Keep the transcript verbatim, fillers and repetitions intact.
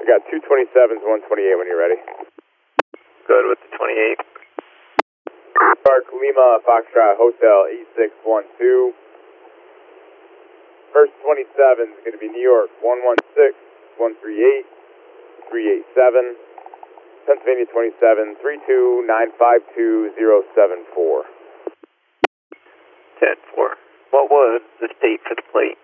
I got two twenty-sevens, one twenty-eight when you're ready. Good with the twenty-eight. Park Lima, Foxtrot, Hotel eight six one two. First twenty-seven is going to be New York one one six, one three eight, three eight seven. Pennsylvania twenty-seven, three two nine five two zero seven four. ten four. What was the state for the plate?